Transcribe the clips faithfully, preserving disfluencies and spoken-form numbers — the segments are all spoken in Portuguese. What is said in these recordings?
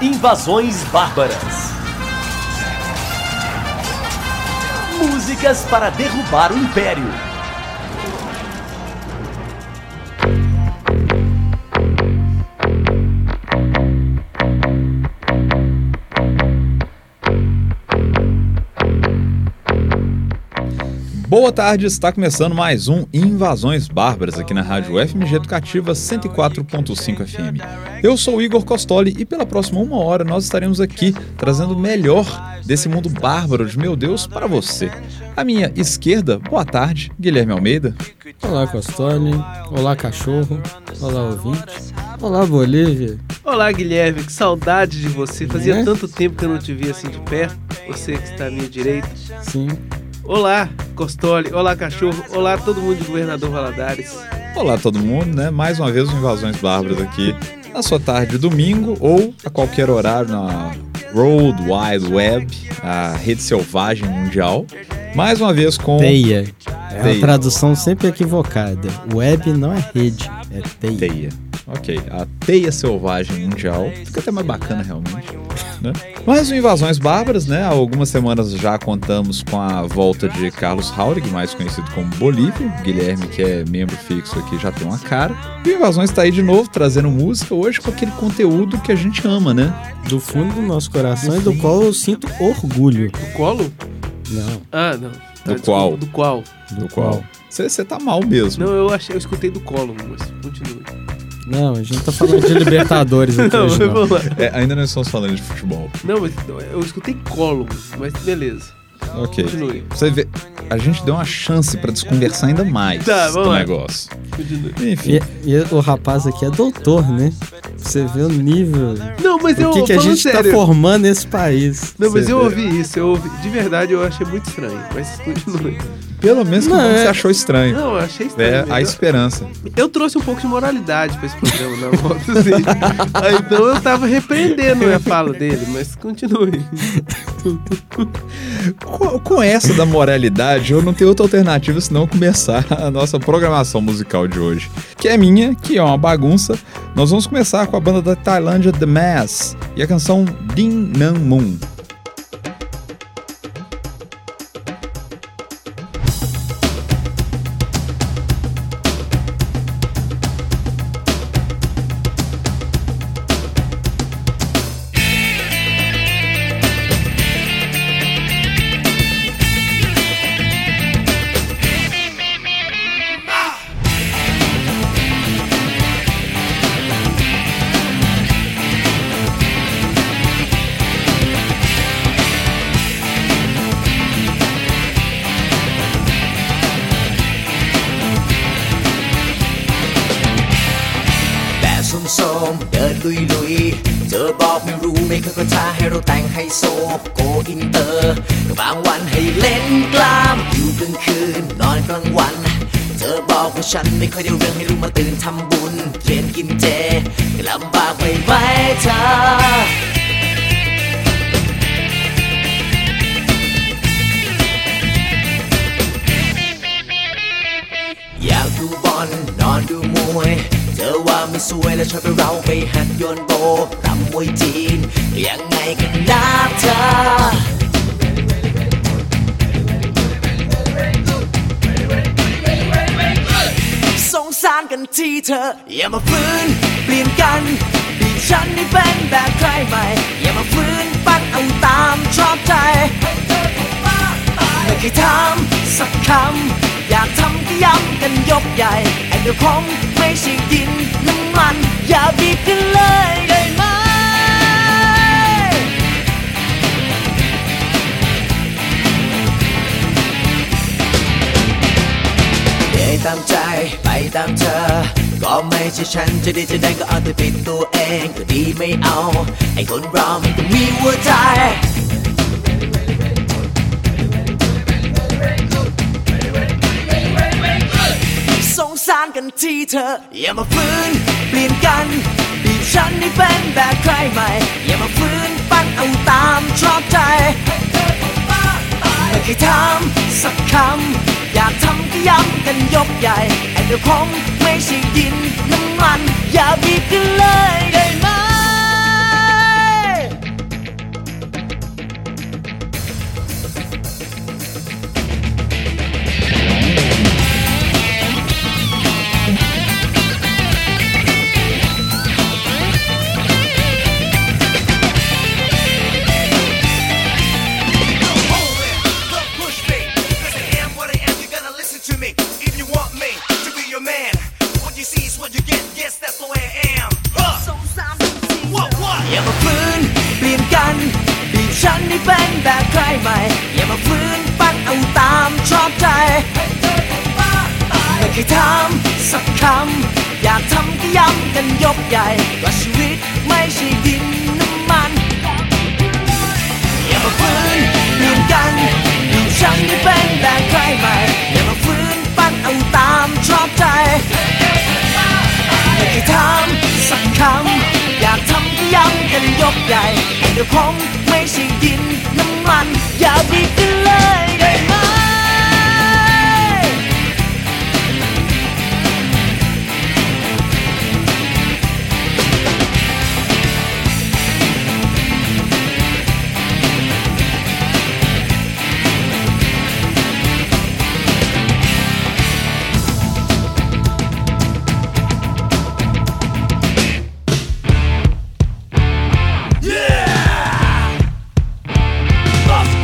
Invasões Bárbaras. Músicas para derrubar o Império. Boa tarde, está começando mais um Invasões Bárbaras aqui na Rádio F M G Educativa cento e quatro ponto cinco F M. Eu sou o Igor Costoli e pela próxima uma hora nós estaremos aqui trazendo o melhor desse mundo bárbaro de meu Deus para você. À minha esquerda, boa tarde, Guilherme Almeida. Olá, Costoli. Olá, cachorro. Olá, ouvinte. Olá, Bolívia. Olá, Guilherme, que saudade de você. Fazia É? tanto tempo que eu não te via assim de perto. Você que está à minha direita. Sim. Olá, Costoli. Olá, cachorro. Olá, todo mundo de Governador Valadares. Olá todo mundo, né? Mais uma vez um Invasões Bárbaras aqui na sua tarde de domingo ou a qualquer horário na World Wide Web, a rede selvagem mundial. Mais uma vez com... Teia. É Teia. uma tradução sempre equivocada. Web não é rede, é teia. Teia. Ok, a teia selvagem mundial. Fica até mais bacana realmente, né? Mais um Invasões Bárbaras, né? Há algumas semanas já contamos com a volta de Carlos Haurig, mais conhecido como Bolívia. Guilherme, que é membro fixo aqui, já tem uma cara. E o Invasões está aí de novo, trazendo música hoje com aquele conteúdo que a gente ama, né? Do fundo do nosso coração e do qual eu sinto orgulho. Do colo? Não. Ah, não. Do Ah, qual? Do qual? Do qual? Você tá mal mesmo. Não, eu achei, eu escutei do colo, mas continue. Não, a gente tá falando de Libertadores aqui Não, hoje, não. vamos lá. É, ainda não estamos falando de futebol. Não, mas eu escutei colo, mas beleza. Ok. Continue. Você vê, a gente deu uma chance pra desconversar ainda mais Tá, vamos do lá. negócio. Continue. Enfim, E, e o rapaz aqui é doutor, né? Você vê o nível... Não, mas eu O que, que a falando gente sério. tá formando nesse país. Não, mas Você eu vê. ouvi isso, eu ouvi. De verdade, eu achei muito estranho. Mas continue. pelo menos que Não, bom que é- você achou estranho. Não, eu achei estranho. É a eu, esperança. eu trouxe um pouco de moralidade pra esse programa na volta, assim. Aí, então eu tava repreendendo a fala dele, mas continue. Com, com essa da moralidade, eu não tenho outra alternativa senão começar a nossa programação musical de hoje. Que é minha, que é uma bagunça. Nós vamos começar com a banda da Tailândia The Mass e a canção Dinh Nam Moon. แต่ซุ่มโทรมเดินลุยลุยเธอบอกไม่รู้ไม่เคยก็ท้าให้เราแต่งไฮโซโกอินเตอร์บางวันให้เล่นกล้ามอยู่กลางคืนนอนกลางวันเธอบอกว่าฉันไม่ค่อยได้เรื่องให้ลูกมาตื่นทำบุญเขียนกินเจลำบากไปไหมเธออยากดูบอลนอนดูมวยเธอว่าไม่สวยแล้วชวนไปเราไปหัดโยนโบรำมวยจีนยังไงกันนะเธอสงสารกันทีเธออย่ามาฟื้นเปลี่ยนกันดิฉันนี่เป็นแบบใครใหม่อย่ามาฟื้นปั้นเอาตามชอบใจไม่เคยทำสักคำอยากทำก็ย้ำกันยกใหญ่ไอ้เดี๋ยวคงไม่ใช่ดินน้ำมันอย่าบีบกันเลยได้ไหมเดินตามใจไปตามเธอก็ไม่ใช่ฉันจะดีจะได้ก็เอาแต่ปิดตัวเองก็ดีไม่เอาไอ้คนเรามันก็มีหัวใจสงสารกันทีเธออย่ามาฟื้นเปลี่ยนกันดิฉันนี่เป็นแบบใครใหม่อย่ามาฟื้นปั้นเอาตามชอบใจไม่เคยทำสักคำอยากทำก็ย้ำกันยกใหญ่ไอ้เดี๋ยวคงไม่ใช่ดินน้ำมันอย่าบีบกันเลยได้ไหมได้เป็นแบบใครใหม่อย่ามาฝืนปั้นเอาตามชอบใจไม่เคยถามสักคำอยากทำก็ย้ำกันยกใหญ่ว่าชีวิตไม่ใช่ดินน้ำมันอย่ามาฝืนเปลี่ยนกันดูฉันได้เป็นแบบใครใหม่อย่ามาฝืนปั้นเอาตามชอบใจไม่เคยถามสักคำอยากทำก็ย้ำกันยกใหญ่เดี๋ยวผมไม่ใช่ดินน้ำมันอย่าบีบกันเลยได้ไหม Let's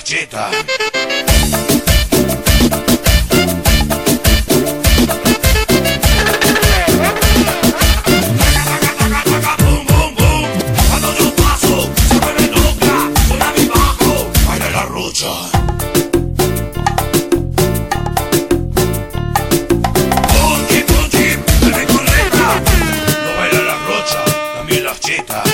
marchita. Boom, boom, boom. Cuando yo paso, se vuelve loca. Suena mi bajo, baila la rocha. Punky, punky, dale con letra. No baila la rocha, también la chita.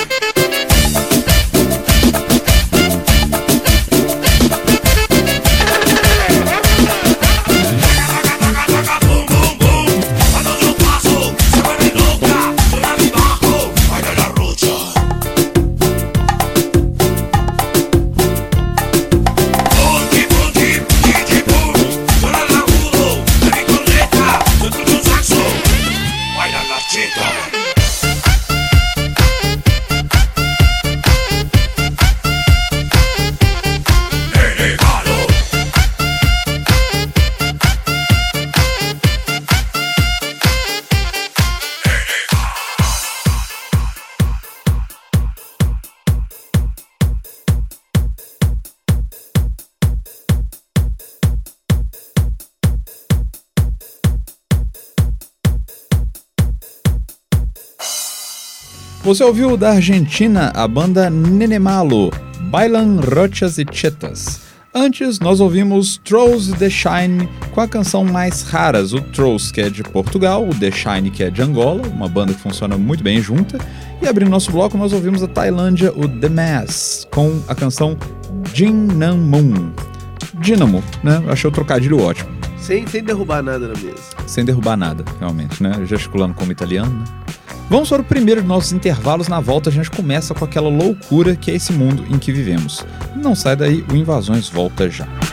Você ouviu da Argentina a banda Nenemalo, Bailan Rochas e Chetas. Antes, nós ouvimos Trolls The Shine com a canção Mais Raras, o Trolls, que é de Portugal, o The Shine, que é de Angola, uma banda que funciona muito bem junta. E abrindo nosso bloco, nós ouvimos da Tailândia, o The Mass, com a canção Jinnamun. Dínamo, né? Achei o trocadilho ótimo. Sem, sem derrubar nada na mesa. Sem derrubar nada, realmente, né? Gesticulando como italiano, né? Vamos para o primeiro de nossos intervalos. Na volta a gente começa com aquela loucura que é esse mundo em que vivemos. Não sai daí, o Invasões volta já.